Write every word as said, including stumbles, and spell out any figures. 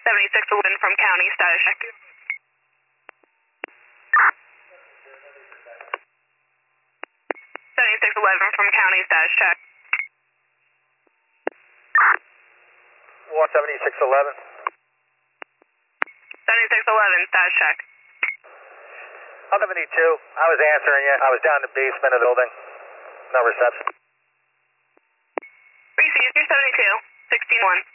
seventy-six eleven from county, status check. seventy-six eleven from county, status check. one seventy-six eleven. seventy-six eleven, status check. I'm seventy-two. I was answering you. I was down in the basement of the building. No reception. Received, you're seventy-two, sixteen one.